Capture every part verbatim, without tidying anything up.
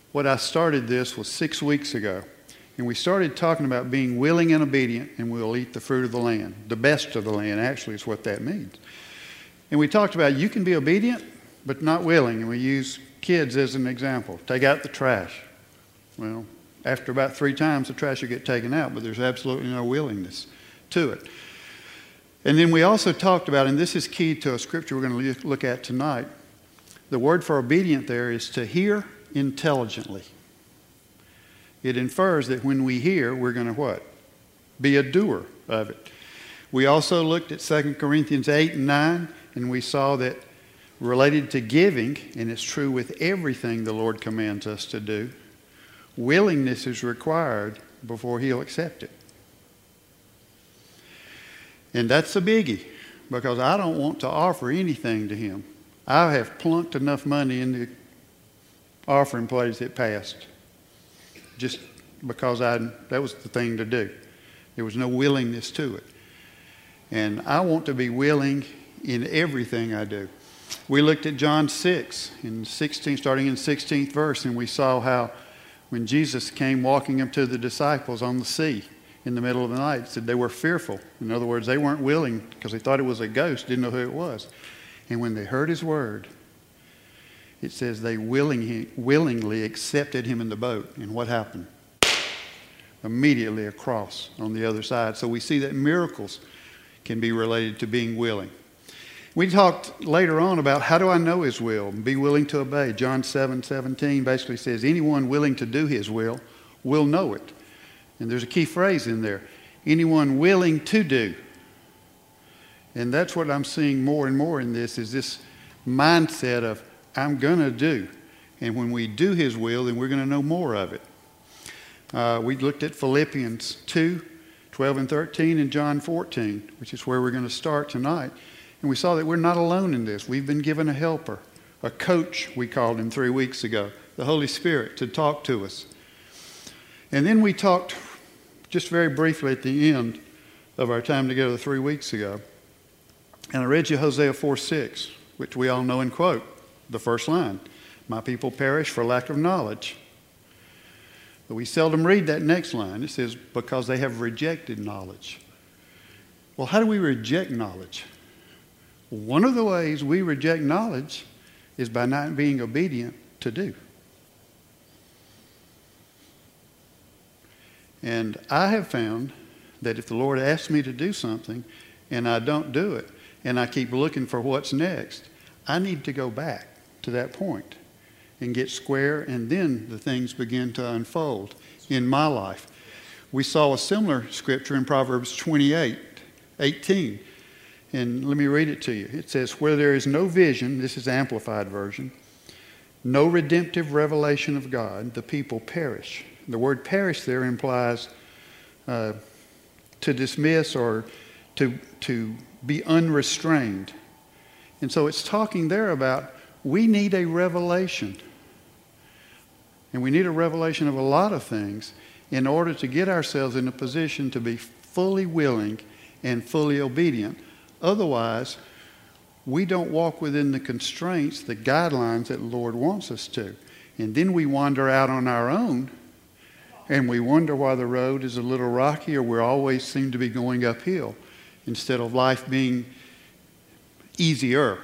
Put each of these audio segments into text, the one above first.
what I started this was six weeks ago. And we started talking about being willing and obedient, and we'll eat the fruit of the land. The best of the land, actually, is what that means. And we talked about you can be obedient, but not willing. And we use kids as an example. Take out the trash. Well, after about three times, the trash will get taken out, but there's absolutely no willingness to it. And then we also talked about, and this is key to a scripture we're going to look at tonight, the word for obedient there is to hear intelligently. It infers that when we hear, we're going to what? Be a doer of it. We also looked at Second Corinthians eight and nine, and we saw that related to giving, and it's true with everything the Lord commands us to do, willingness is required before He'll accept it. And that's a biggie, because I don't want to offer anything to Him. I have plunked enough money in the offering plates that passed, just because I that was the thing to do. There was no willingness to it. And I want to be willing in everything I do. We looked at John six, in sixteen, starting in the sixteenth verse, and we saw how when Jesus came walking up to the disciples on the sea in the middle of the night, said they were fearful. In other words, they weren't willing because they thought it was a ghost, didn't know who it was. And when they heard His word, it says they willingly, willingly accepted Him in the boat. And what happened? Immediately across on the other side. So we see that miracles can be related to being willing. We talked later on about how do I know His will? Be willing to obey. John seven seventeen basically says anyone willing to do His will will know it. And there's a key phrase in there. Anyone willing to do. And that's what I'm seeing more and more in this, is this mindset of I'm going to do. And when we do His will, then we're going to know more of it. Uh, we looked at Philippians two, twelve and thirteen, and John fourteen, which is where we're going to start tonight. And we saw that we're not alone in this. We've been given a helper, a coach, we called him three weeks ago, the Holy Spirit, to talk to us. And then we talked just very briefly at the end of our time together three weeks ago. And I read you Hosea four six, which we all know and quote, the first line. My people perish for lack of knowledge. But we seldom read that next line. It says, because they have rejected knowledge. Well, how do we reject knowledge? One of the ways we reject knowledge is by not being obedient to do. And I have found that if the Lord asks me to do something and I don't do it, and I keep looking for what's next, I need to go back to that point and get square, and then the things begin to unfold in my life. We saw a similar scripture in Proverbs twenty-eight, eighteen. And let me read it to you. It says, where there is no vision, this is the Amplified Version, no redemptive revelation of God, the people perish. The word perish there implies uh, to dismiss or to, to be unrestrained. And so it's talking there about we need a revelation. And we need a revelation of a lot of things in order to get ourselves in a position to be fully willing and fully obedient. Otherwise, we don't walk within the constraints, the guidelines that the Lord wants us to. And then we wander out on our own, and we wonder why the road is a little rocky, or we always seem to be going uphill instead of life being easier.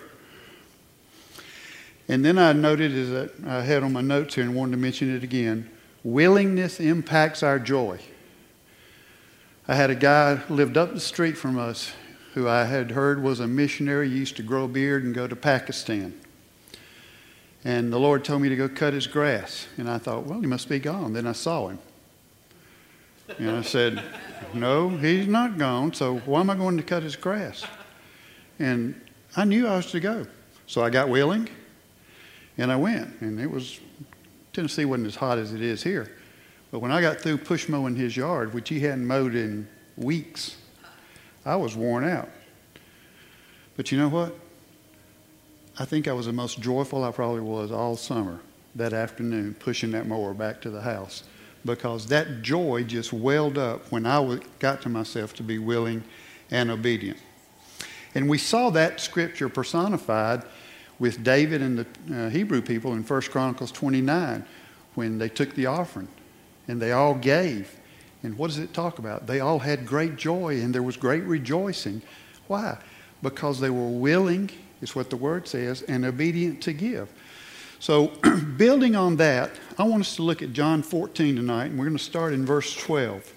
And then I noted, as I had on my notes here and wanted to mention it again, willingness impacts our joy. I had a guy who lived up the street from us who I had heard was a missionary. He used to grow a beard and go to Pakistan. And the Lord told me to go cut his grass. And I thought, well, he must be gone. Then I saw him. And I said, no, he's not gone. So why am I going to cut his grass? And I knew I was to go. So I got willing. And I went, and it was, Tennessee wasn't as hot as it is here. But when I got through push mowing his yard, which he hadn't mowed in weeks, I was worn out. But you know what? I think I was the most joyful I probably was all summer that afternoon, pushing that mower back to the house, because that joy just welled up when I got to myself to be willing and obedient. And we saw that scripture personified with David and the uh, Hebrew people in First Chronicles twenty-nine, when they took the offering and they all gave. And what does it talk about? They all had great joy and there was great rejoicing. Why? Because they were willing, is what the word says, and obedient to give. So building on that, I want us to look at John fourteen tonight, and we're going to start in verse twelve.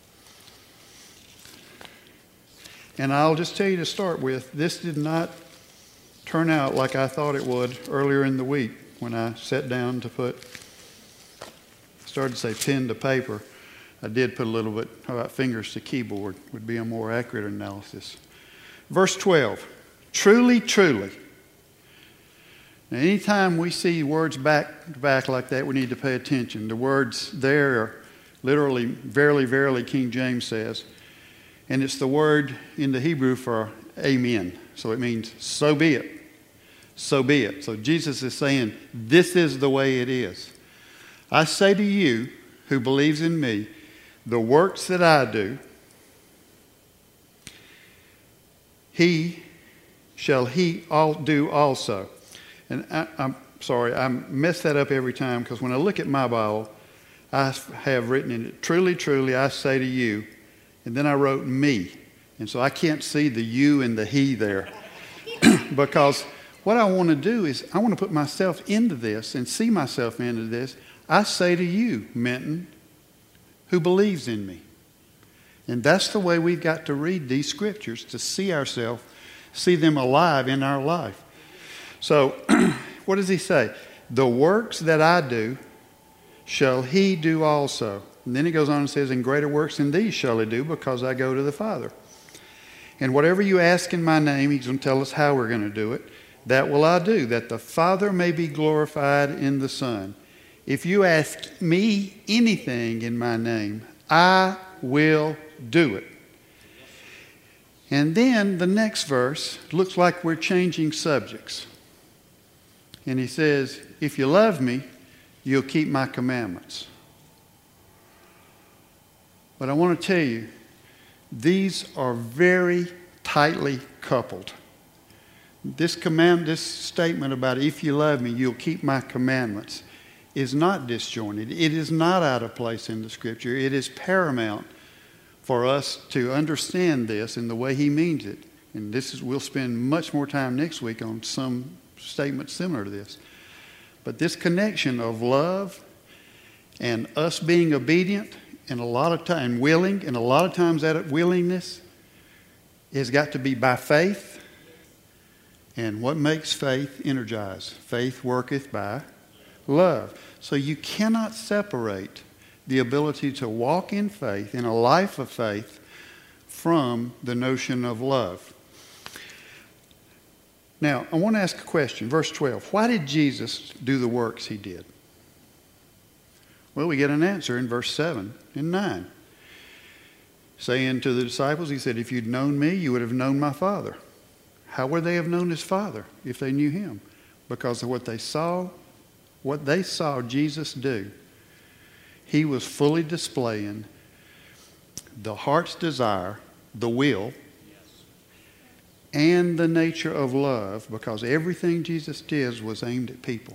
And I'll just tell you to start with, this did not turn out like I thought it would earlier in the week when I sat down to put, started to say pen to paper. I did put a little bit, how about fingers to keyboard, would be a more accurate analysis. Verse twelve, truly, truly. Now, anytime we see words back to back like that, we need to pay attention. The words there are literally, verily, verily, King James says. And it's the word in the Hebrew for amen. So it means, so be it. So be it. So Jesus is saying, this is the way it is. I say to you who believes in me, the works that I do, he shall he all do also. And I, I'm sorry, I mess that up every time because when I look at my Bible, I have written in it, truly, truly, I say to you, and then I wrote me. And so I can't see the you and the he there. Because what I want to do is I want to put myself into this and see myself into this. I say to you, Minton, who believes in me. And that's the way we've got to read these scriptures, to see ourselves, see them alive in our life. So, what does he say? The works that I do shall he do also. And then he goes on and says, and greater works than these shall he do, because I go to the Father. And whatever you ask in my name, he's going to tell us how we're going to do it. That will I do, that the Father may be glorified in the Son. If you ask me anything in my name, I will do it. And then the next verse looks like we're changing subjects. And he says, if you love me, you'll keep my commandments. But I want to tell you, these are very tightly coupled. This command, this statement about if you love me, you'll keep my commandments is not disjointed. It is not out of place in the Scripture. It is paramount for us to understand this in the way he means it. And this is, we'll spend much more time next week on some statements similar to this. But this connection of love and us being obedient and a lot of time willing, and a lot of times that willingness has got to be by faith. And what makes faith energize? Faith worketh by love. So you cannot separate the ability to walk in faith, in a life of faith, from the notion of love. Now, I want to ask a question. Verse twelve. Why did Jesus do the works he did? Well, we get an answer in verse seven and nine. Saying to the disciples, he said, if you'd known me, you would have known my Father. How would they have known his Father if they knew him? Because of what they saw, what they saw Jesus do. He was fully displaying the heart's desire, the will, and the nature of love, because everything Jesus did was aimed at people.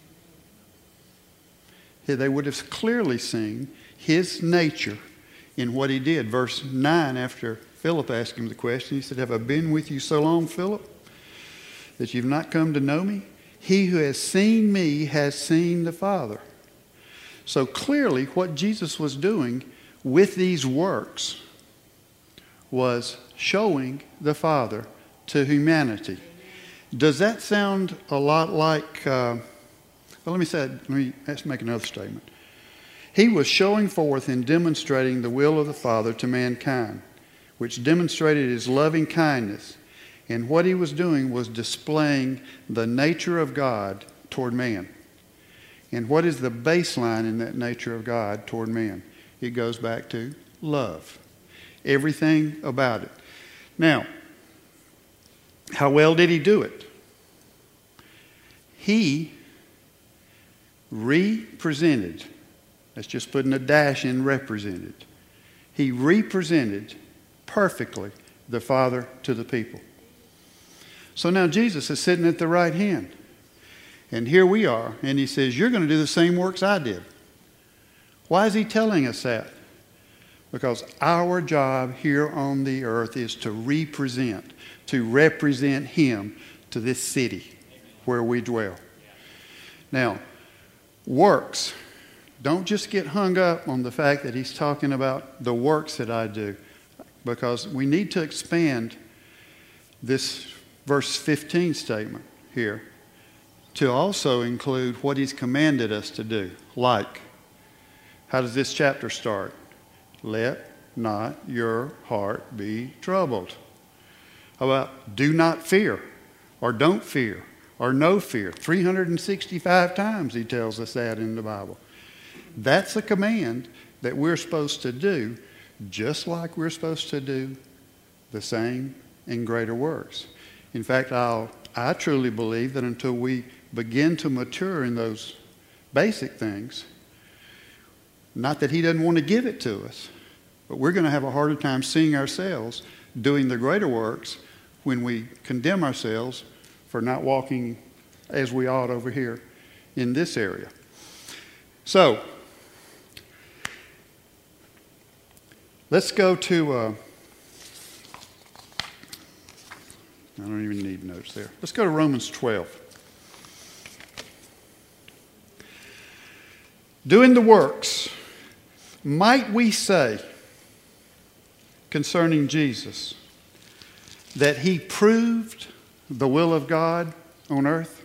They would have clearly seen his nature in what he did. Verse nine, after Philip asked him the question, he said, have I been with you so long, Philip, that you've not come to know me? He who has seen me has seen the Father. So clearly what Jesus was doing with these works was showing the Father to humanity. Does that sound a lot like, uh, well, let me say, let me let's make another statement. He was showing forth and demonstrating the will of the Father to mankind, which demonstrated his loving kindness. And what he was doing was displaying the nature of God toward man. And what is the baseline in that nature of God toward man? It goes back to love. Everything about it. Now, how well did he do it? He represented, that's just putting a dash in represented. He represented perfectly the Father to the people. So now Jesus is sitting at the right hand. And here we are, and he says, you're going to do the same works I did. Why is he telling us that? Because our job here on the earth is to represent, to represent him to this city where we dwell. Now, works. Don't just get hung up on the fact that he's talking about the works that I do, because we need to expand this verse fifteen statement here to also include what he's commanded us to do. Like, how does this chapter start? Let not your heart be troubled. How about do not fear, or don't fear, or no fear? three hundred sixty-five times he tells us that in the Bible. That's a command that we're supposed to do, just like we're supposed to do the same and greater works. In fact, I'll, I truly believe that until we begin to mature in those basic things, not that he doesn't want to give it to us, but we're going to have a harder time seeing ourselves doing the greater works when we condemn ourselves for not walking as we ought over here in this area. So, let's go to, uh, I don't even need notes there. Let's go to Romans twelve. Doing the works, might we say concerning Jesus that he proved the will of God on earth?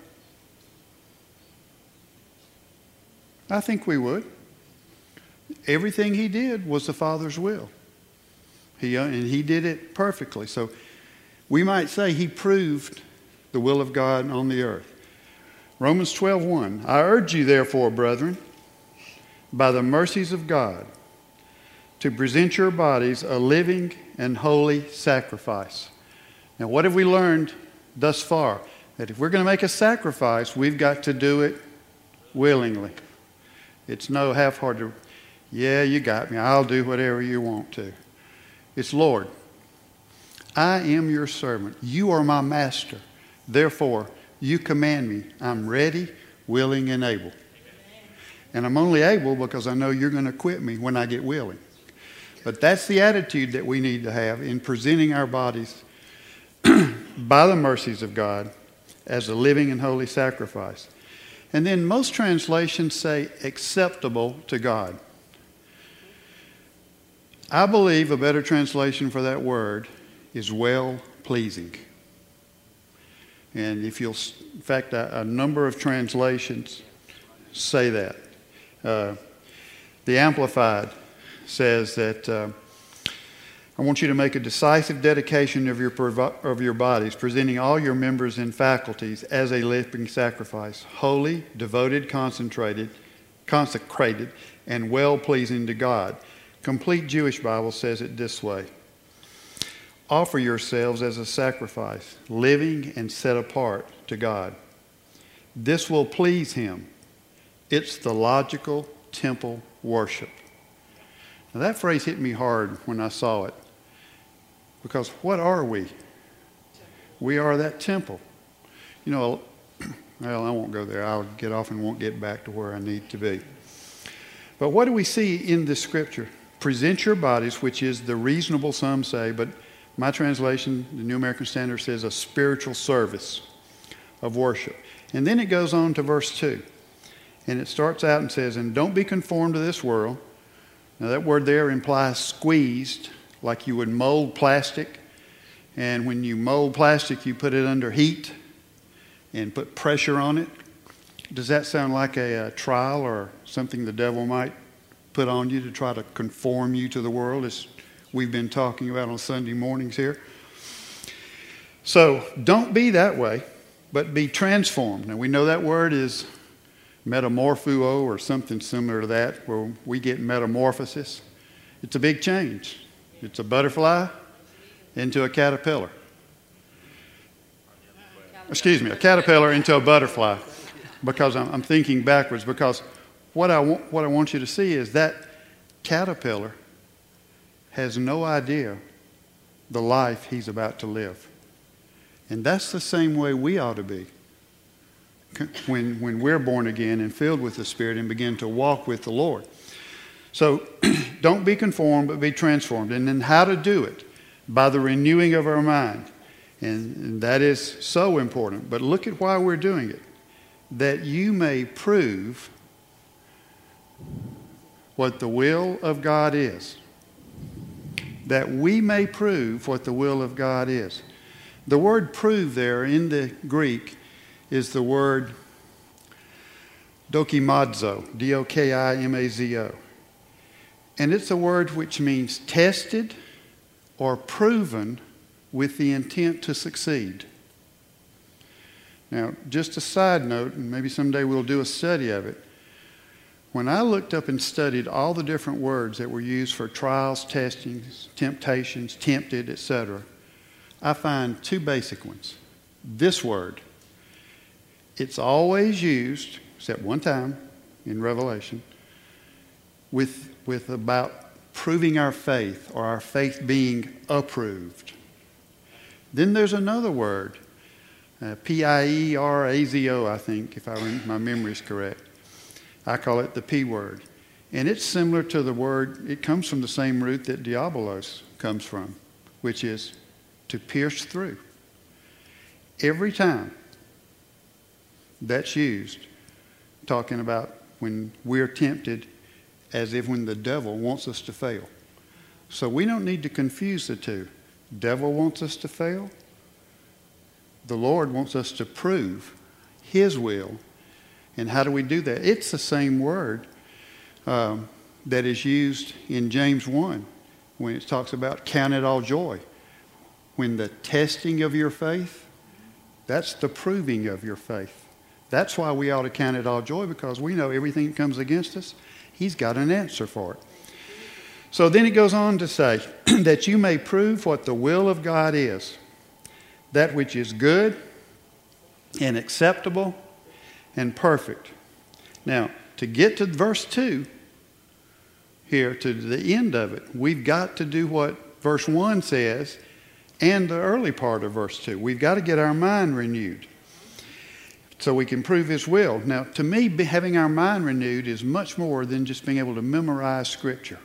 I think we would. Everything he did was the Father's will. He, uh, and he did it perfectly. So we might say he proved the will of God on the earth. Romans twelve one. I urge you therefore, brethren, by the mercies of God, to present your bodies a living and holy sacrifice. Now, what have we learned thus far? That if we're going to make a sacrifice, we've got to do it willingly. It's no half-hearted, yeah, you got me, I'll do whatever you want to. It's, Lord, I am your servant. You are my master. Therefore, you command me. I'm ready, willing, and able. And I'm only able because I know you're going to quit me when I get willing. But that's the attitude that we need to have in presenting our bodies by the mercies of God as a living and holy sacrifice. And then most translations say acceptable to God. I believe a better translation for that word is well-pleasing. And if you'll, in fact, a, a number of translations say that. Uh, the Amplified says that uh, I want you to make a decisive dedication of your of your bodies, presenting all your members and faculties as a living sacrifice, holy, devoted, concentrated, consecrated, and well-pleasing to God. Complete Jewish Bible says it this way: offer yourselves as a sacrifice, living and set apart to God. This will please Him. It's the logical temple worship. Now that phrase hit me hard when I saw it. Because what are we? We are that temple. You know, well, I won't go there. I'll get off and won't get back to where I need to be. But what do we see in this scripture? Present your bodies, which is the reasonable, some say, but my translation, the New American Standard, says a spiritual service of worship. And then it goes on to verse two. And it starts out and says, and don't be conformed to this world. Now that word there implies squeezed, like you would mold plastic. And when you mold plastic, you put it under heat and put pressure on it. Does that sound like a, a trial or something the devil might put on you to try to conform you to the world, as we've been talking about on Sunday mornings here? So don't be that way, but be transformed. Now we know that word is metamorpho or something similar to that, where we get metamorphosis. It's a big change. It's a butterfly into a caterpillar. Excuse me, a caterpillar into a butterfly, because I'm, I'm thinking backwards. Because what I want, what I want you to see is that caterpillar has no idea the life he's about to live. And that's the same way we ought to be. when, when we're born again and filled with the Spirit and begin to walk with the Lord. So don't be conformed, but be transformed. And then how to do it? By the renewing of our mind. And, and that is so important. But look at why we're doing it. That you may prove what the will of God is. That we may prove what the will of God is. The word prove there in the Greek is the word dokimazo, D O K I M A Z O. And it's a word which means tested or proven with the intent to succeed. Now, just a side note, and maybe someday we'll do a study of it. When I looked up and studied all the different words that were used for trials, testings, temptations, tempted, et cetera, I find two basic ones. This word, it's always used, except one time in Revelation, with, with about proving our faith or our faith being approved. Then there's another word, uh, P I E R A Z O, I think, if I remember, my memory is correct. I call it the P word. And it's similar to the word, it comes from the same root that diabolos comes from, which is to pierce through. Every time that's used, talking about when we're tempted, as if when the devil wants us to fail. So we don't need to confuse the two. Devil wants us to fail. The Lord wants us to prove His will. And how do we do that? It's the same word um, that is used in James one when it talks about count it all joy. When the testing of your faith, that's the proving of your faith. That's why we ought to count it all joy, because we know everything that comes against us, He's got an answer for it. So then it goes on to say, that you may prove what the will of God is, that which is good and acceptable and perfect. Now, to get to verse two, here to the end of it, we've got to do what verse one says and the early part of verse two. We've got to get our mind renewed so we can prove His will. Now, to me, having our mind renewed is much more than just being able to memorize Scripture.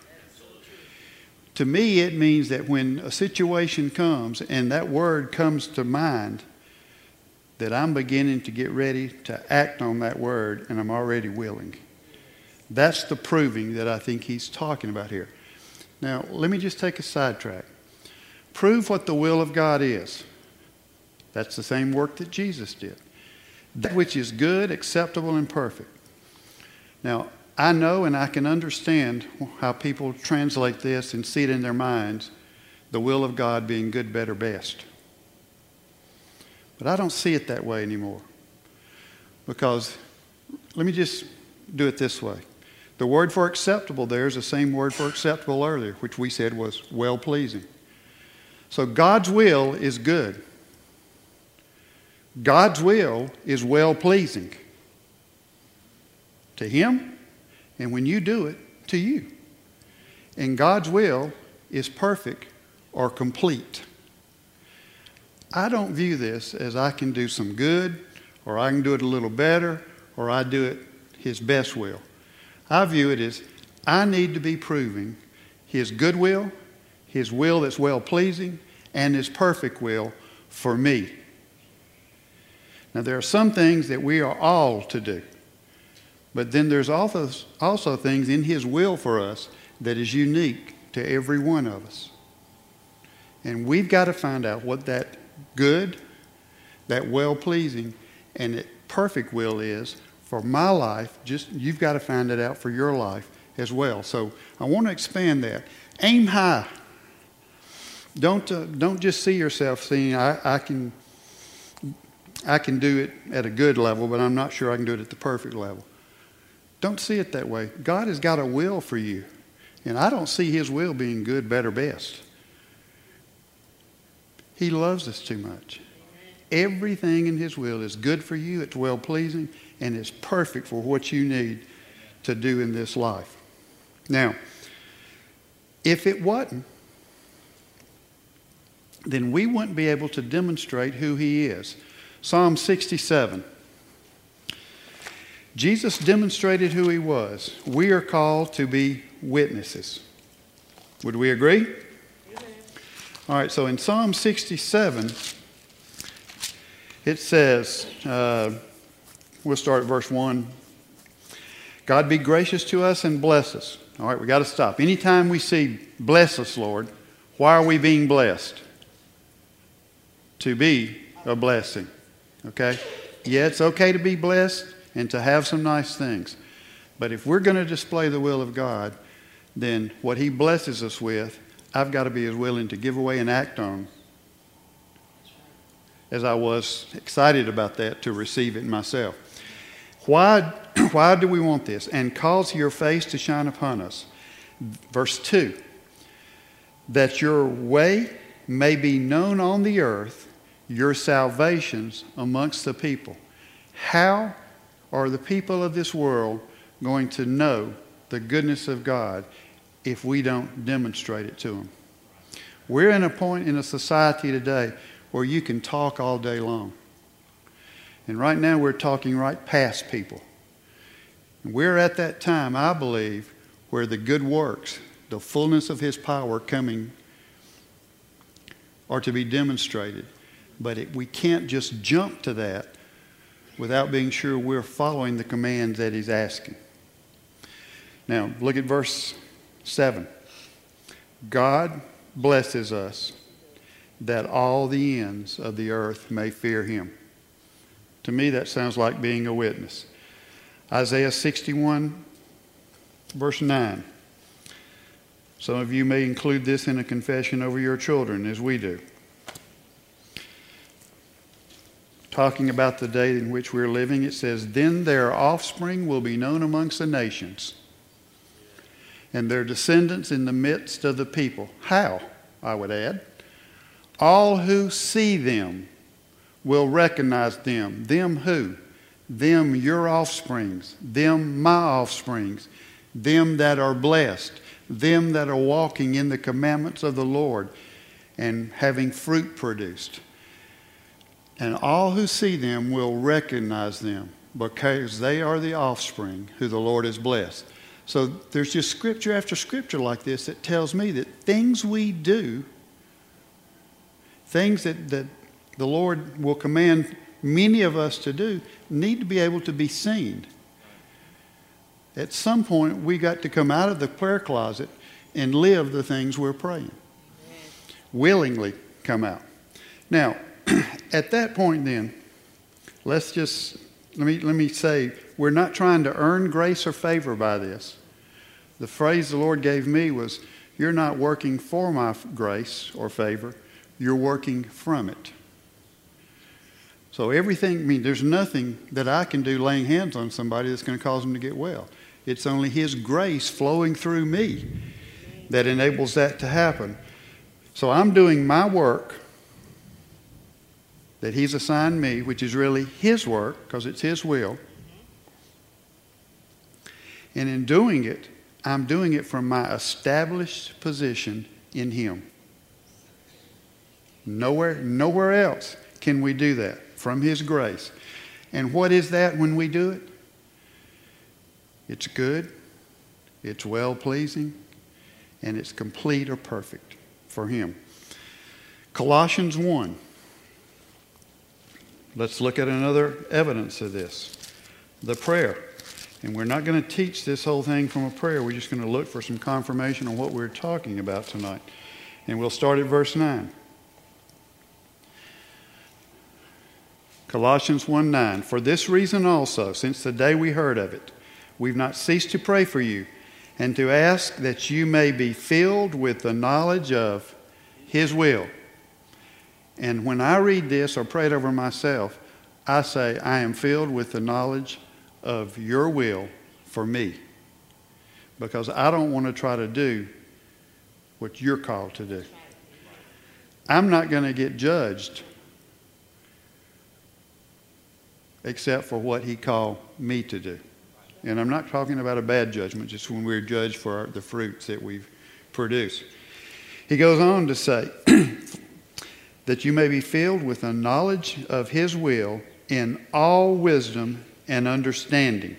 To me, it means that when a situation comes and that word comes to mind, that I'm beginning to get ready to act on that word, and I'm already willing. That's the proving that I think he's talking about here. Now, let me just take a sidetrack. Prove what the will of God is. That's the same work that Jesus did. That which is good, acceptable, and perfect. Now, I know and I can understand how people translate this and see it in their minds, the will of God being good, better, best. But I don't see it that way anymore. Because, let me just do it this way. The word for acceptable there is the same word for acceptable earlier, which we said was well-pleasing. So God's will is good. God's will is well-pleasing to Him, and when you do it, to you. And God's will is perfect or complete. I don't view this as I can do some good, or I can do it a little better, or I do it His best will. I view it as I need to be proving His good will, His will that's well-pleasing, and His perfect will for me. Now, there are some things that we are all to do. But then there's also, also things in His will for us that is unique to every one of us. And we've got to find out what that good, that well-pleasing, and that perfect will is for my life. Just you've got to find it out for your life as well. So I want to expand that. Aim high. Don't uh, don't just see yourself saying I, I can I can do it at a good level, but I'm not sure I can do it at the perfect level. Don't see it that way. God has got a will for you, and I don't see His will being good, better, best. He loves us too much. Everything in His will is good for you, it's well-pleasing, and it's perfect for what you need to do in this life. Now, if it wasn't, then we wouldn't be able to demonstrate who He is. Psalm sixty-seven. Jesus demonstrated who he was. We are called to be witnesses. Would we agree? Amen. All right, so in Psalm sixty-seven, it says, uh, we'll start at verse one. God be gracious to us and bless us. All right, we got to stop. Anytime we see bless us, Lord, why are we being blessed? To be a blessing. Okay? Yeah, it's okay to be blessed and to have some nice things. But if we're going to display the will of God, then what he blesses us with, I've got to be as willing to give away and act on as I was excited about that to receive it myself. Why, why do we want this? And cause your face to shine upon us. Verse two. That your way may be known on the earth, your salvations amongst the people. How are the people of this world going to know the goodness of God if we don't demonstrate it to them? We're in a point in a society today where you can talk all day long. And right now we're talking right past people. And we're at that time, I believe, where the good works, the fullness of his power coming, are to be demonstrated. But it, we can't just jump to that without being sure we're following the commands that he's asking. Now, look at verse seven. God blesses us that all the ends of the earth may fear him. To me, that sounds like being a witness. Isaiah sixty-one, verse nine. Some of you may include this in a confession over your children, as we do. Talking about the day in which we're living, it says, then their offspring will be known amongst the nations, and their descendants in the midst of the people. How, I would add? All who see them will recognize them. Them who? Them your offsprings. Them my offsprings. Them that are blessed. Them that are walking in the commandments of the Lord and having fruit produced. And all who see them will recognize them because they are the offspring who the Lord has blessed. So there's just scripture after scripture like this that tells me that things we do, things that, that the Lord will command many of us to do, need to be able to be seen. At some point, we got to come out of the prayer closet and live the things we're praying. Willingly come out. Now, at that point then, let's just, let me, let me say, we're not trying to earn grace or favor by this. The phrase the Lord gave me was, you're not working for my grace or favor, you're working from it. So everything, I mean, there's nothing that I can do laying hands on somebody that's going to cause them to get well. It's only his grace flowing through me that enables that to happen. So I'm doing my work that he's assigned me, which is really his work, because it's his will. And in doing it, I'm doing it from my established position in him. Nowhere, nowhere else can we do that, from his grace. And what is that when we do it? It's good, it's well-pleasing, and it's complete or perfect for him. Colossians one. Let's look at another evidence of this. The prayer. And we're not going to teach this whole thing from a prayer. We're just going to look for some confirmation on what we're talking about tonight. And we'll start at verse nine. Colossians one nine. For this reason also, since the day we heard of it, we've not ceased to pray for you and to ask that you may be filled with the knowledge of his will. And when I read this or pray it over myself, I say, I am filled with the knowledge of your will for me. Because I don't want to try to do what you're called to do. I'm not going to get judged except for what he called me to do. And I'm not talking about a bad judgment, just when we're judged for our, the fruits that we've produced. He goes on to say, that you may be filled with a knowledge of his will in all wisdom and understanding.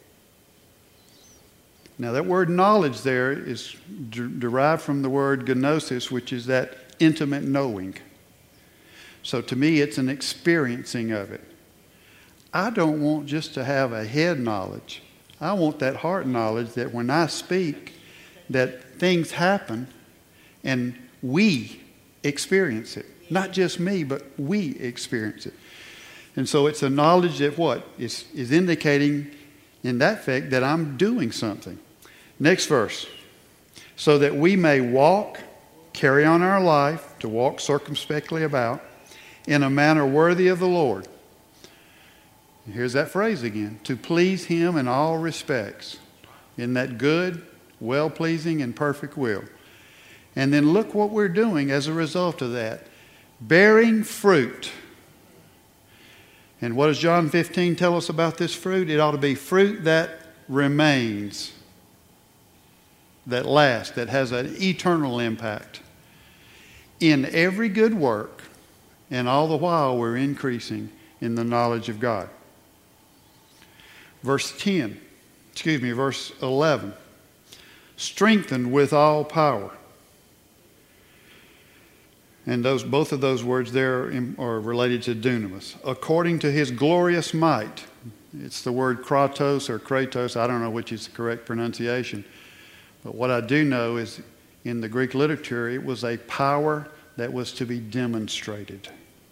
Now that word knowledge there is de- derived from the word gnosis, which is that intimate knowing. So to me, it's an experiencing of it. I don't want just to have a head knowledge. I want that heart knowledge that when I speak, that things happen and we experience it. Not just me, but we experience it. And so it's a knowledge that what? Is, is indicating in that fact that I'm doing something. Next verse. So that we may walk, carry on our life, to walk circumspectly about, in a manner worthy of the Lord. Here's that phrase again. To please Him in all respects. In that good, well-pleasing, and perfect will. And then look what we're doing as a result of that. Bearing fruit. And what does John fifteen tell us about this fruit? It ought to be fruit that remains, that lasts, that has an eternal impact. In every good work, and all the while we're increasing in the knowledge of God. Verse ten, excuse me, verse eleven. Strengthened with all power. And those, both of those words there are related to dunamis. According to His glorious might. It's the word kratos or kratos. I don't know which is the correct pronunciation. But what I do know is in the Greek literature, it was a power that was to be demonstrated.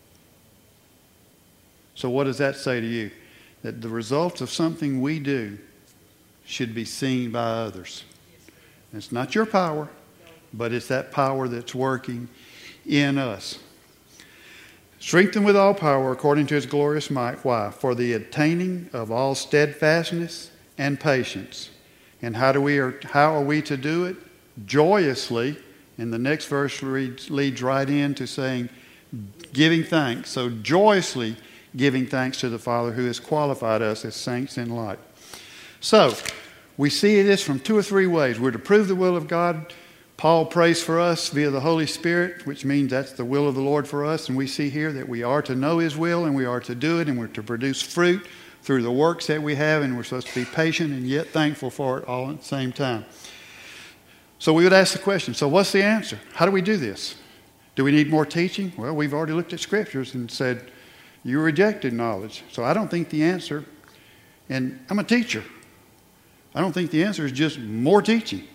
So what does that say to you? That the results of something we do should be seen by others. It's not your power, but it's that power that's working in us. Strengthened with all power according to His glorious might. Why? For the attaining of all steadfastness and patience. And how do we? How are we to do it? Joyously. And the next verse leads, leads right into saying, giving thanks. So joyously giving thanks to the Father who has qualified us as saints in light. So we see this from two or three ways. We're to prove the will of God. Paul prays for us via the Holy Spirit, which means that's the will of the Lord for us. And we see here that we are to know His will and we are to do it and we're to produce fruit through the works that we have, and we're supposed to be patient and yet thankful for it all at the same time. So we would ask the question, so what's the answer? How do we do this? Do we need more teaching? Well, we've already looked at scriptures and said, you rejected knowledge. So I don't think the answer, and I'm a teacher, I don't think the answer is just more teaching.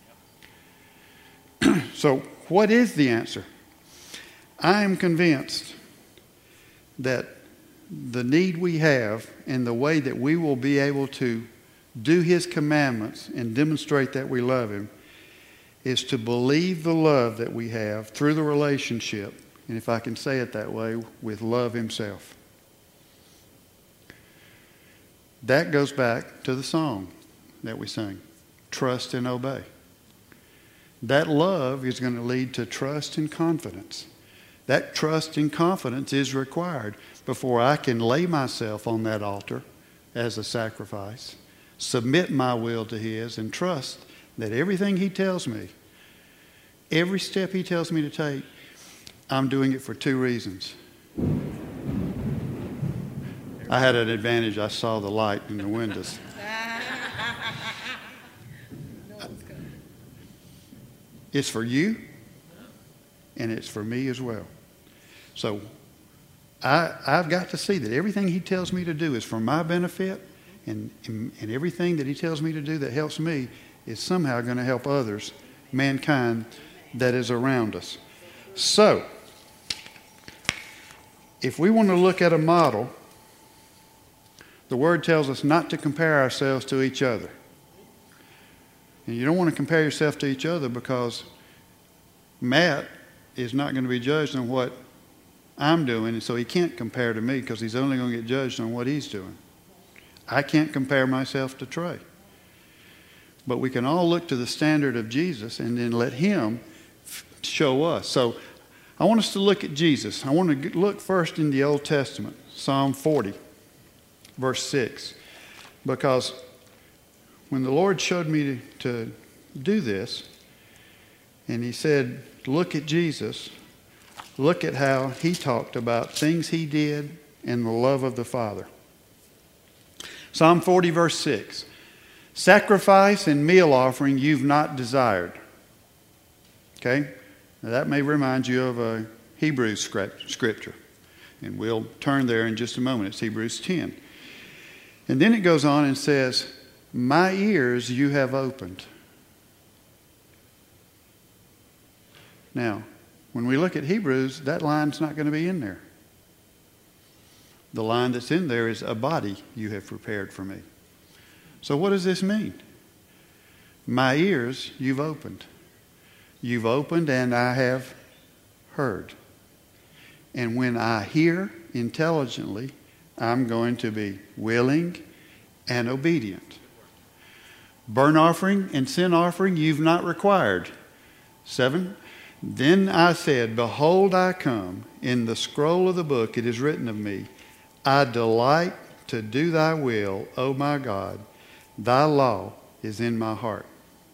So what is the answer? I am convinced that the need we have and the way that we will be able to do His commandments and demonstrate that we love Him is to believe the love that we have through the relationship, and if I can say it that way, with love Himself. That goes back to the song that we sang, Trust and Obey. That love is going to lead to trust and confidence. That trust and confidence is required before I can lay myself on that altar as a sacrifice, submit my will to His, and trust that everything He tells me, every step He tells me to take, I'm doing it for two reasons. I had an advantage. I saw the light in the windows. It's for you, and it's for me as well. So I, I've got to see that everything He tells me to do is for my benefit, and, and, and everything that He tells me to do that helps me is somehow going to help others, mankind that is around us. So, if we want to look at a model, the Word tells us not to compare ourselves to each other. And you don't want to compare yourself to each other because Matt is not going to be judged on what I'm doing, and so he can't compare to me because he's only going to get judged on what he's doing. I can't compare myself to Trey. But we can all look to the standard of Jesus and then let Him f- show us. So I want us to look at Jesus. I want to look first in the Old Testament, Psalm forty, verse six, because when the Lord showed me to, to do this, and He said, look at Jesus, look at how He talked about things He did and the love of the Father. Psalm forty, verse six. Sacrifice and meal offering you've not desired. Okay? Now that may remind you of a Hebrews scripture. And we'll turn there in just a moment. It's Hebrews ten. And then it goes on and says, my ears you have opened. Now, when we look at Hebrews, that line's not going to be in there. The line that's in there is a body you have prepared for me. So what does this mean? My ears you've opened. You've opened and I have heard. And when I hear intelligently, I'm going to be willing and obedient. Burnt offering and sin offering you've not required. Seven. Then I said, behold, I come. In the scroll of the book it is written of me, I delight to do thy will, O my God. Thy law is in my heart.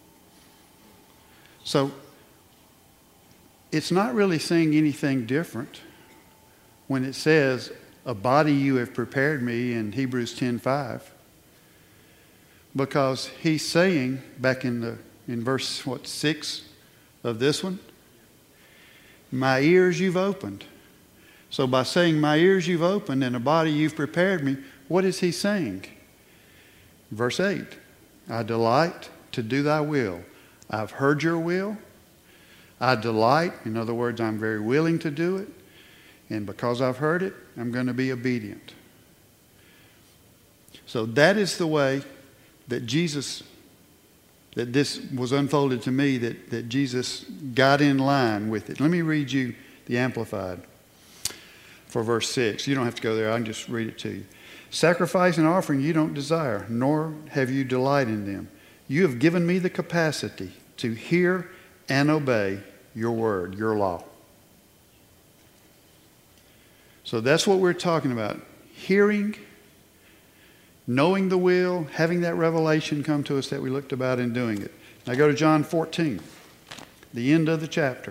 So, it's not really saying anything different when it says, a body you have prepared me in Hebrews ten five. Because he's saying, back in the in verse, what, six of this one, my ears you've opened. So by saying my ears you've opened and a body you've prepared me, what is he saying? Verse eight, I delight to do thy will. I've heard your will. I delight, in other words, I'm very willing to do it. And because I've heard it, I'm going to be obedient. So that is the way that Jesus, that this was unfolded to me, that, that Jesus got in line with it. Let me read you the Amplified for verse six. You don't have to go there. I can just read it to you. Sacrifice and offering you don't desire, nor have you delight in them. You have given me the capacity to hear and obey your word, your law. So that's what we're talking about. Hearing, knowing the will, having that revelation come to us that we looked about in doing it. Now go to John fourteen, the end of the chapter.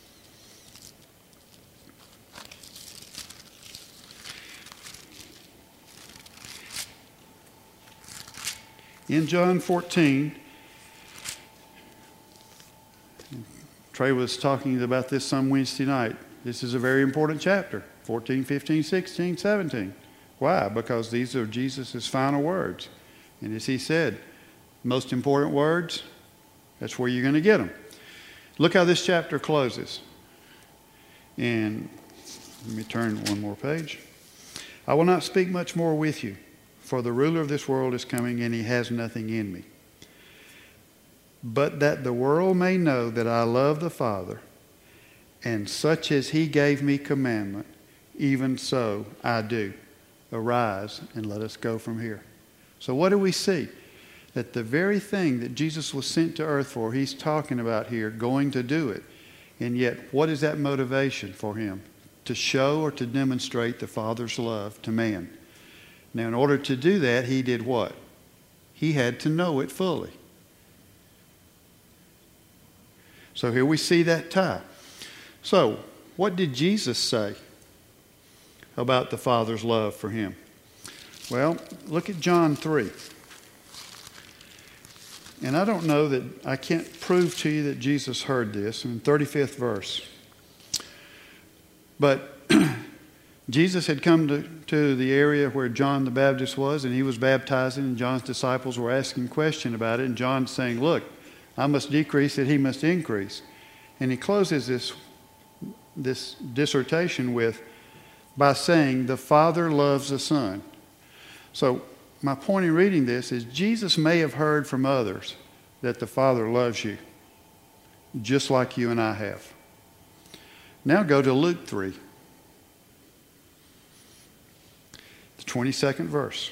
In John fourteen, Trey was talking about this some Wednesday night. This is a very important chapter, fourteen, fifteen, sixteen, seventeen. Why? Because these are Jesus' final words. And as he said, most important words, that's where you're going to get them. Look how this chapter closes. And let me turn one more page. I will not speak much more with you, for the ruler of this world is coming, and he has nothing in me. But that the world may know that I love the Father, and such as he gave me commandment, even so I do. Arise and let us go from here. So what do we see? That the very thing that Jesus was sent to earth for, he's talking about here, going to do it. And yet, what is that motivation for him? To show or to demonstrate the Father's love to man. Now, in order to do that, he did what? He had to know it fully. So here we see that tie. So, what did Jesus say about the Father's love for him? Well, look at John three. And I don't know that, I can't prove to you that Jesus heard this in the thirty-fifth verse. But Jesus had come to, to the area where John the Baptist was, and he was baptizing, and John's disciples were asking questions about it, and John's saying, look, I must decrease that he must increase. And he closes this, this dissertation with, by saying, the Father loves the Son. So my point in reading this is Jesus may have heard from others that the Father loves you, just like you and I have. Now go to Luke three. The twenty-second verse.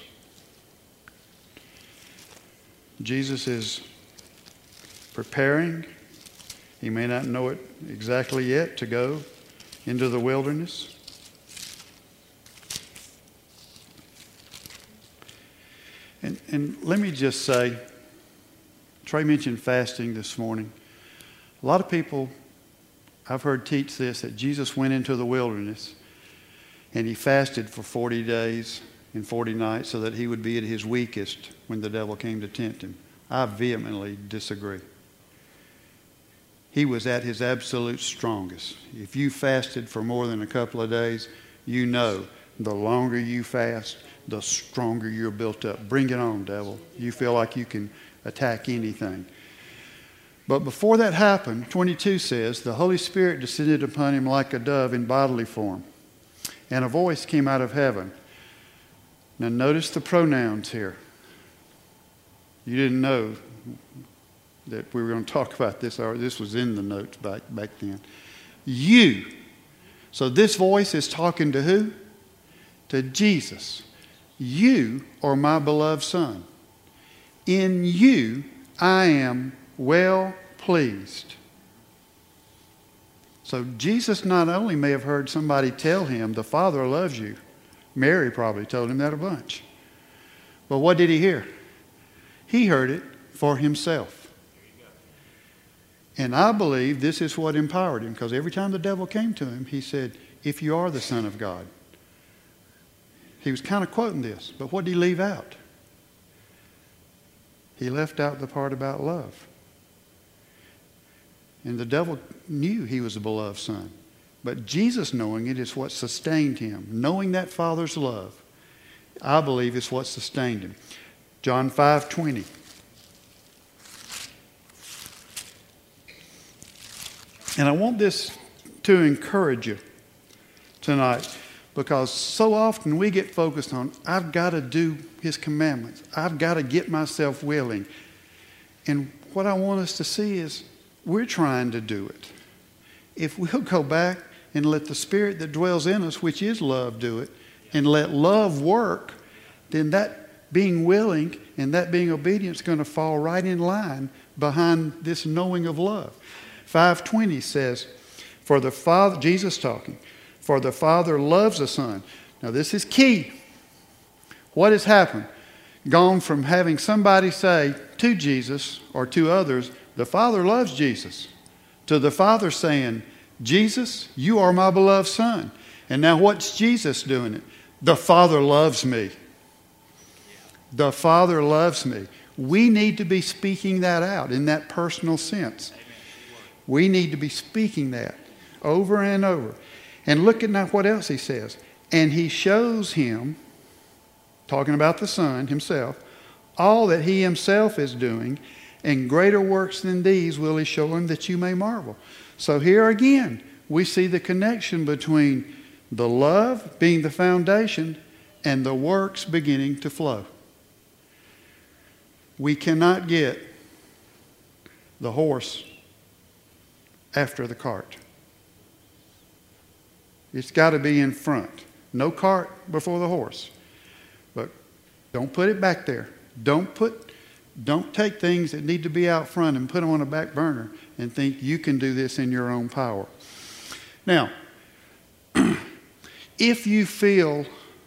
Jesus is preparing. He may not know it exactly yet to go into the wilderness. And, and let me just say, Trey mentioned fasting this morning. A lot of people I've heard teach this, that Jesus went into the wilderness and he fasted for forty days in forty nights so that he would be at his weakest when the devil came to tempt him. I vehemently disagree. He was at his absolute strongest. If you fasted for more than a couple of days, you know the longer you fast, the stronger you're built up. Bring it on, devil. You feel like you can attack anything. But before that happened, twenty-two says, the Holy Spirit descended upon him like a dove in bodily form, and a voice came out of heaven. Now notice the pronouns here. You didn't know that we were going to talk about this, or this was in the notes back, back then. You. So this voice is talking to who? To Jesus. You are my beloved Son. In you I am well pleased. So Jesus not only may have heard somebody tell him, the Father loves you. Mary probably told him that a bunch. But what did he hear? He heard it for himself. And I believe this is what empowered him, because every time the devil came to him, he said, if you are the Son of God. He was kind of quoting this, but what did he leave out? He left out the part about love. And the devil knew he was a beloved Son. But Jesus knowing it is what sustained him. Knowing that Father's love, I believe, is what sustained him. John five twenty. And I want this to encourage you tonight, because so often we get focused on, I've got to do his commandments. I've got to get myself willing. And what I want us to see is we're trying to do it. If we'll go back and let the Spirit that dwells in us, which is love, do it, and let love work, then that being willing and that being obedient is going to fall right in line behind this knowing of love. five twenty says, for the Father, Jesus talking, for the Father loves the Son. Now this is key. What has happened? Gone from having somebody say to Jesus or to others, the Father loves Jesus, to the Father saying, Jesus, you are my beloved Son. And now what's Jesus doing it? The Father loves me. The Father loves me. We need to be speaking that out in that personal sense. We need to be speaking that over and over. And look at now what else he says. And he shows him, talking about the Son himself, all that he himself is doing, and greater works than these will he show him, that you may marvel. So here again, we see the connection between the love being the foundation and the works beginning to flow. We cannot get the horse after the cart. It's got to be in front. No cart before the horse. But don't put it back there. Don't put, don't take things that need to be out front and put them on a back burner and think you can do this in your own power. Now, if you feel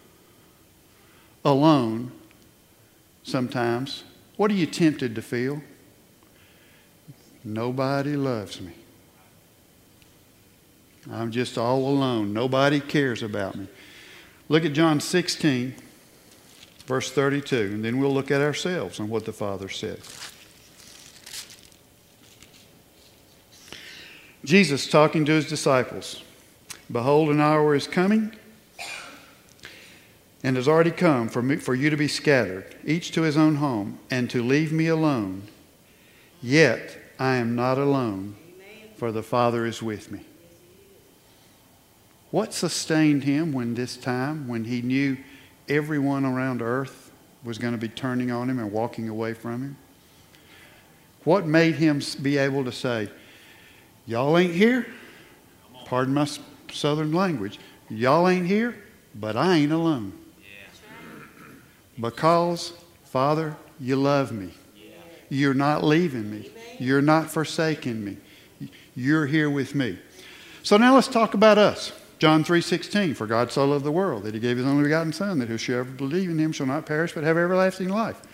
alone sometimes, what are you tempted to feel? Nobody loves me. I'm just all alone. Nobody cares about me. Look at John sixteen, verse thirty-two, and then we'll look at ourselves and what the Father said. Jesus talking to his disciples. Behold, an hour is coming and has already come for me, for you to be scattered, each to his own home, and to leave me alone. Yet I am not alone, for the Father is with me. What sustained him when this time, when he knew everyone around earth was going to be turning on him and walking away from him? What made him be able to say, y'all ain't here? Pardon my southern language. Y'all ain't here, but I ain't alone. Because, Father, you love me. You're not leaving me. You're not forsaking me. You're here with me. So now let's talk about us. John three sixteen, for God so loved the world that he gave his only begotten Son, that whosoever believe in him shall not perish but have everlasting life.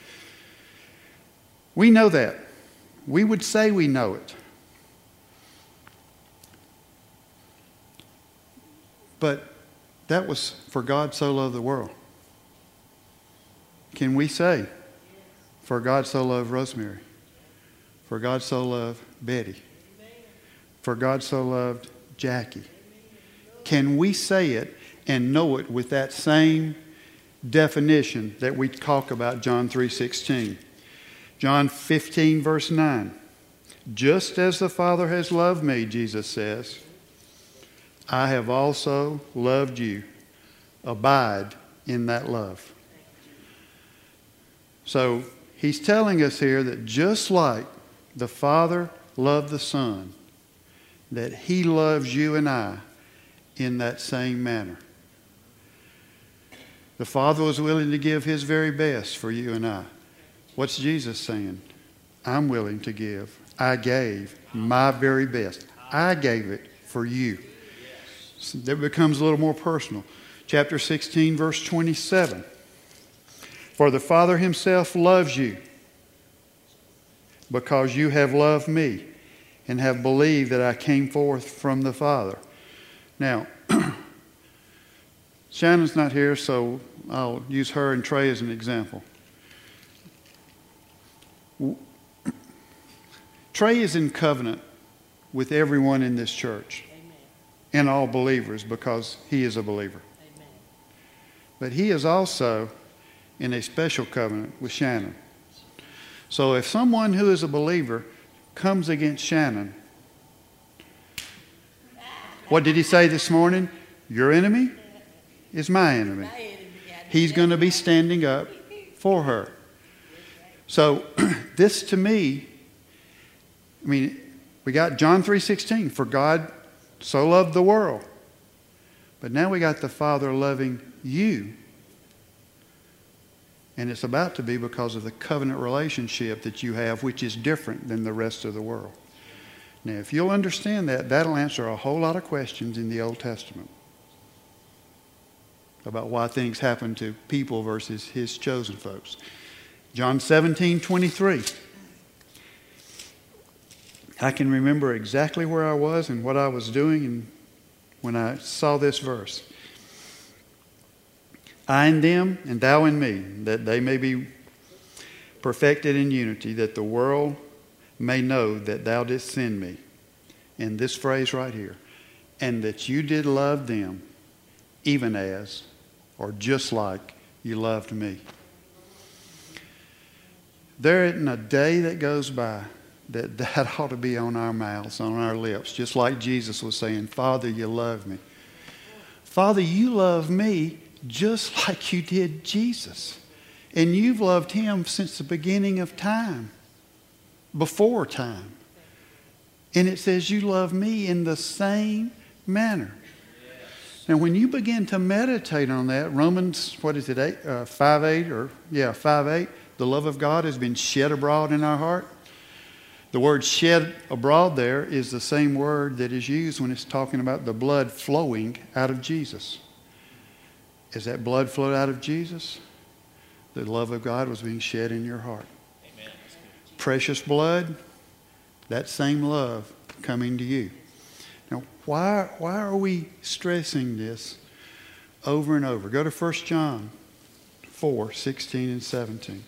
We know that. We would say we know it. But that was for God so loved the world. can we say, for God so loved Rosemary, for God so loved Betty, for God so loved Jackie? Can we say it and know it with that same definition that we talk about John three sixteen? John fifteen verse nine. Just as the Father has loved me, Jesus says, I have also loved you. Abide in that love. So he's telling us here that just like the Father loved the Son, that he loves you and I in that same manner. The Father was willing to give his very best for you and I. What's Jesus saying? I'm willing to give. I gave my very best. I gave it for you. So that becomes a little more personal. Chapter sixteen, verse twenty-seven. For the Father himself loves you because you have loved me and have believed that I came forth from the Father. Now, Shannon's not here, so I'll use her and Trey as an example. Trey is in covenant with everyone in this church. Amen. And all believers because he is a believer. Amen. But he is also in a special covenant with Shannon. So if someone who is a believer comes against Shannon, what did he say this morning? Your enemy is my enemy. He's going to be standing up for her. So this to me, I mean, we got John three sixteen, for God so loved the world. But now we got the Father loving you. And it's about to be because of the covenant relationship that you have, which is different than the rest of the world. Now, if you'll understand that, that'll answer a whole lot of questions in the Old Testament about why things happen to people versus his chosen folks. John seventeen twenty-three. I can remember exactly where I was and what I was doing and when I saw this verse. I in them and thou in me, that they may be perfected in unity, that the world may know that thou didst send me. And this phrase right here, and that you did love them even as, or just like you loved me. There isn't a day that goes by that that ought to be on our mouths, on our lips, just like Jesus was saying, Father, you love me. Father, you love me just like you did Jesus. And you've loved him since the beginning of time, before time. And it says you love me in the same manner. Now, when you begin to meditate on that, Romans, what is it, eight, uh, five eight, or yeah, five eight, the love of God has been shed abroad in our heart. The word shed abroad there is the same word that is used when it's talking about the blood flowing out of Jesus. As that blood flowed out of Jesus, the love of God was being shed in your heart. Amen. Precious blood, that same love coming to you. Now, why, why are we stressing this over and over? Go to First John four, sixteen and seventeen.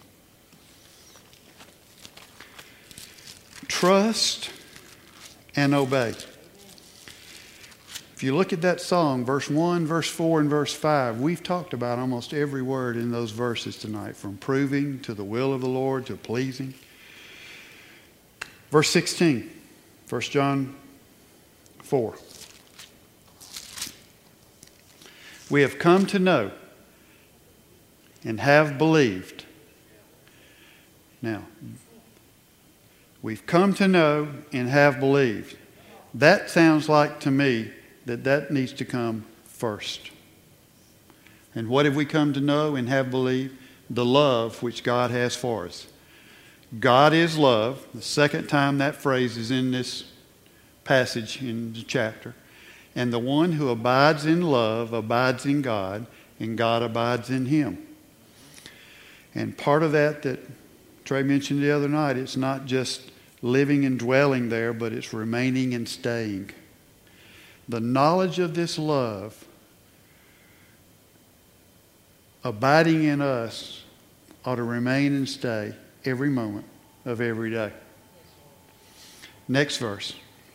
Trust and obey. If you look at that song, verse one, verse four, and verse five, we've talked about almost every word in those verses tonight, from proving to the will of the Lord to pleasing. Verse sixteen, First John four. We have come to know and have believed. Now, we've come to know and have believed. That sounds like to me that that needs to come first. And what have we come to know and have believed? The love which God has for us. God is love. The second time that phrase is in this passage in the chapter. And the one who abides in love abides in God, and God abides in him. And part of that that Trey mentioned the other night, it's not just living and dwelling there, but it's remaining and staying. The knowledge of this love abiding in us ought to remain and stay every moment of every day. Next verse.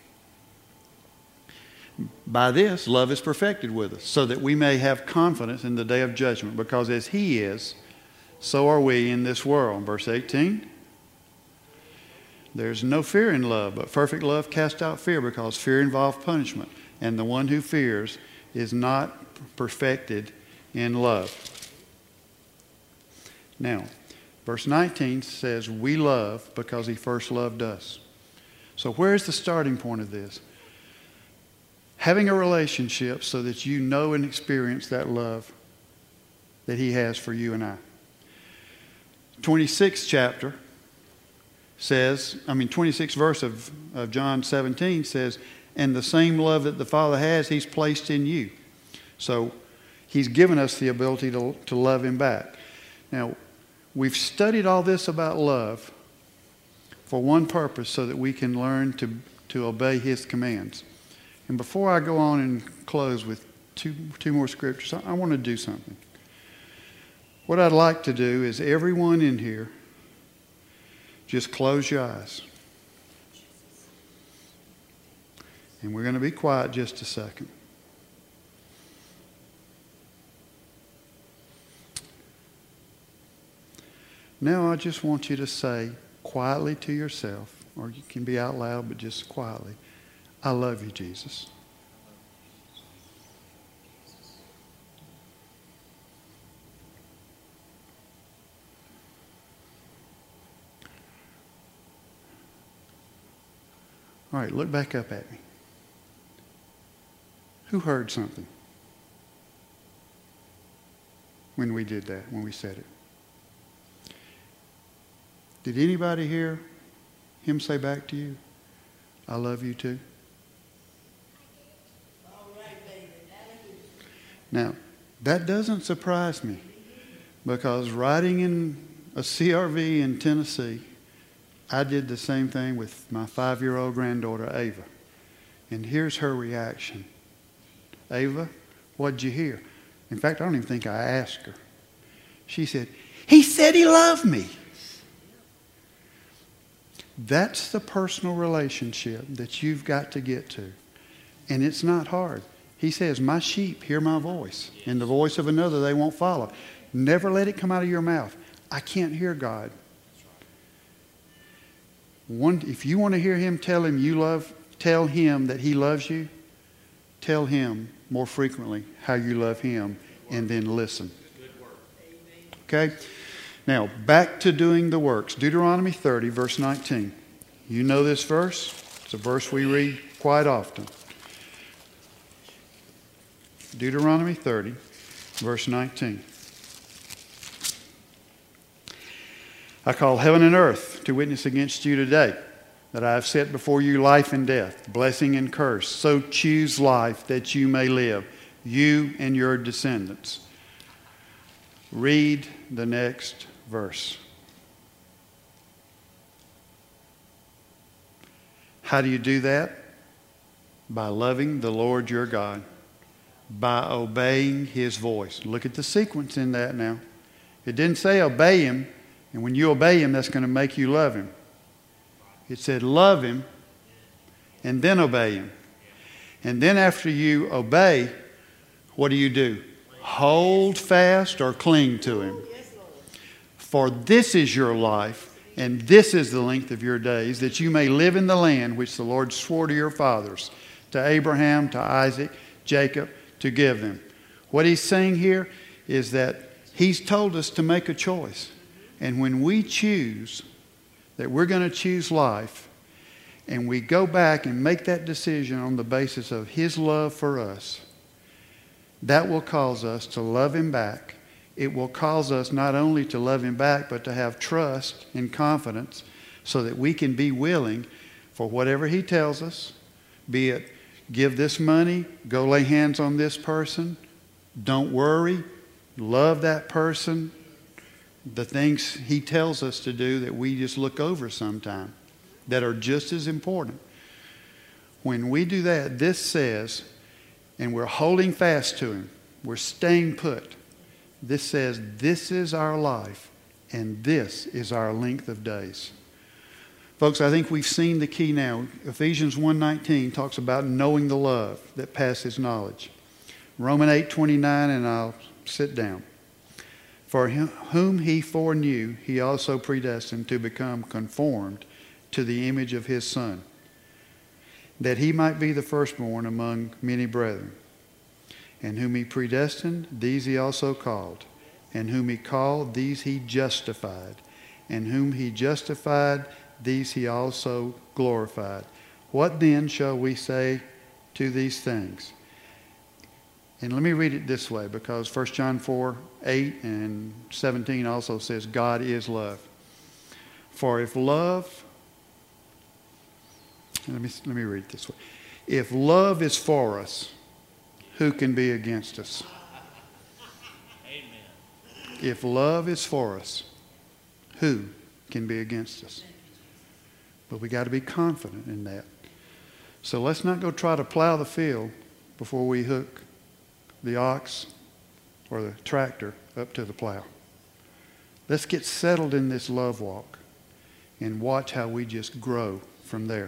By this, love is perfected with us, so that we may have confidence in the day of judgment, because as He is, so are we in this world. Verse eighteen. There's no fear in love, but perfect love casts out fear, because fear involves punishment, and the one who fears is not perfected in love. Now, verse nineteen says, we love because He first loved us. So where's the starting point of this? Having a relationship so that you know and experience that love that He has for you and I. twenty-sixth chapter says, I mean, twenty-sixth verse of, of John seventeen says, and the same love that the Father has, He's placed in you. So He's given us the ability to, to love Him back. Now, we've studied all this about love for one purpose, so that we can learn to, to obey His commands. And before I go on and close with two, two more scriptures, I, I want to do something. What I'd like to do is everyone in here, just close your eyes. And we're going to be quiet just a second. Now I just want you to say quietly to yourself, or you can be out loud, but just quietly, I love you, Jesus. All right, look back up at me. Who heard something when we did that, when we said it? Did anybody hear Him say back to you, I love you too? Now, that doesn't surprise me, because riding in a C R V in Tennessee, I did the same thing with my five-year-old granddaughter, Ava. And here's her reaction. Ava, what'd you hear? In fact, I don't even think I asked her. She said, he said he loved me. That's the personal relationship that you've got to get to. And it's not hard. He says, my sheep hear my voice, and the voice of another they won't follow. Never let it come out of your mouth. I can't hear God. One, if you want to hear Him tell him you love, tell Him that He loves you, tell Him more frequently how you love Him, and then listen. Okay? Now, back to doing the works. Deuteronomy thirty, verse nineteen. You know this verse? It's a verse we read quite often. Deuteronomy thirty, verse nineteen. I call heaven and earth to witness against you today that I have set before you life and death, blessing and curse. So choose life that you may live, you and your descendants. Read the next verse. How do you do that? By loving the Lord your God, by obeying His voice. Look at the sequence in that now. It didn't say obey Him, and when you obey Him, that's going to make you love Him. It said love Him, and then obey Him. And then after you obey, what do you do? Hold fast or cling to Him. For this is your life, and this is the length of your days, that you may live in the land which the Lord swore to your fathers, to Abraham, to Isaac, Jacob, to give them. What He's saying here is that He's told us to make a choice. And when we choose that we're going to choose life, and we go back and make that decision on the basis of His love for us, that will cause us to love Him back. It will cause us not only to love Him back, but to have trust and confidence so that we can be willing for whatever He tells us, be it give this money, go lay hands on this person, don't worry, love that person, the things He tells us to do that we just look over sometime that are just as important. When we do that, this says, and we're holding fast to Him, we're staying put. This says, this is our life. and this is our length of days. Folks, I think we've seen the key now. Ephesians one nineteen talks about knowing the love that passes knowledge. Romans eight twenty-nine, and I'll sit down. For whom he foreknew, he also predestined to become conformed to the image of his Son, that he might be the firstborn among many brethren. And whom he predestined, these he also called. And whom he called, these he justified. And whom he justified, these he also glorified. What then shall we say to these things? And let me read it this way, because First John four, eight and seventeen also says God is love. For if love, let me, let me read it this way. If love is for us, who can be against us? Amen. If love is for us, who can be against us? But we got to be confident in that. So let's not go try to plow the field before we hook the ox or the tractor up to the plow. Let's get settled in this love walk and watch how we just grow from there.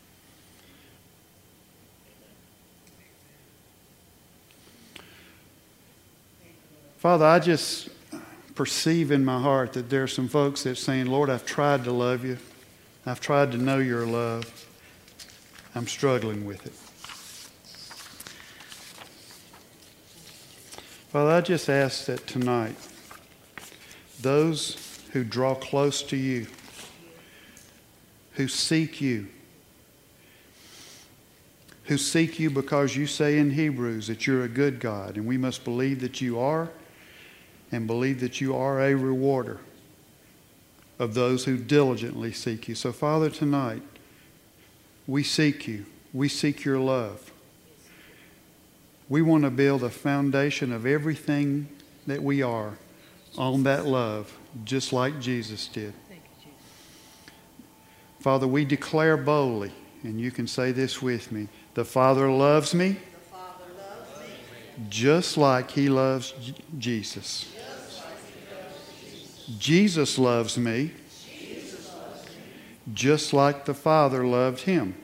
Father, I just perceive in my heart that there are some folks that are saying, Lord, I've tried to love you. I've tried to know your love. I'm struggling with it. Father, I just ask that tonight, those who draw close to you, who seek you, who seek you because you say in Hebrews that you're a good God, and we must believe that you are, and believe that you are a rewarder of those who diligently seek you. So, Father, tonight, we seek you. We seek your love. We want to build a foundation of everything that we are on that love, just like Jesus did. Father, we declare boldly, and you can say this with me, the Father loves me, The Father loves me just like he loves J- Jesus. Jesus loves me just like the Father loved him.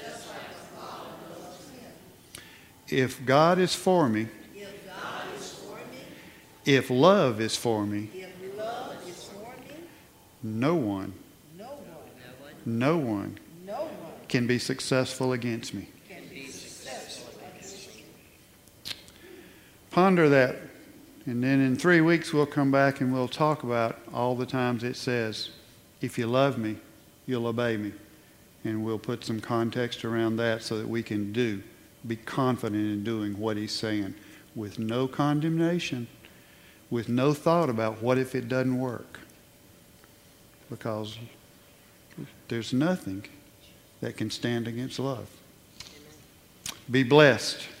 If God is for me, If God is for me, if love is for me, if love is for me, no one, no one, no one no one can be successful against me. can be successful against me. Ponder that, and then in three weeks we'll come back and we'll talk about all the times it says, if you love me, you'll obey me. And we'll put some context around that so that we can do, be confident in doing what he's saying with no condemnation, with no thought about what if it doesn't work. Because there's nothing that can stand against love. Be blessed.